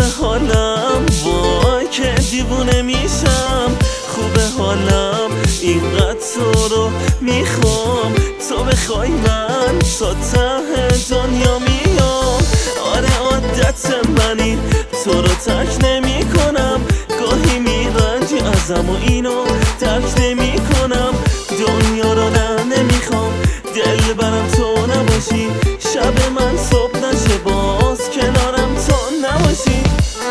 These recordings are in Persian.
حالم وای که دیوونه میشم. خوبه حالم اینقدر تو رو میخوام. تو بخوای من تا ته دنیا میام. آره عادت منی تو رو ترک نمی کنم. گاهی میرنجی ازم و اینو درک نمی کنم. دنیا رو نه نمیخوام دل برم تو نباشی. شب من صبح نشه باز کنارم تو نباشی.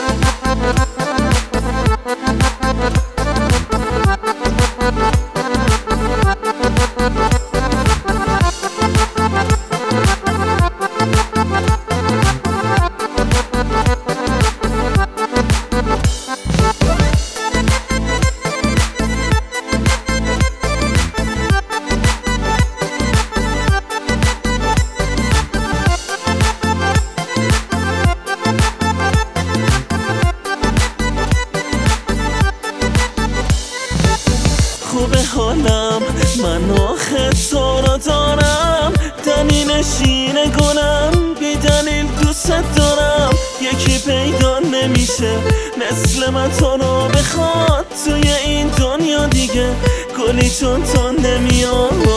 خوبه حالم من آخه تو رو دارم. دنی نشینه گلم بی دلیل دوست دارم. یکی پیدا نمیشه مثل من تو رو بخواد توی این دنیا دیگه. گلی چون تو نمیاد.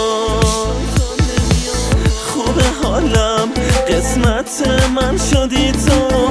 خوبه حالم قسمت من شدی تو.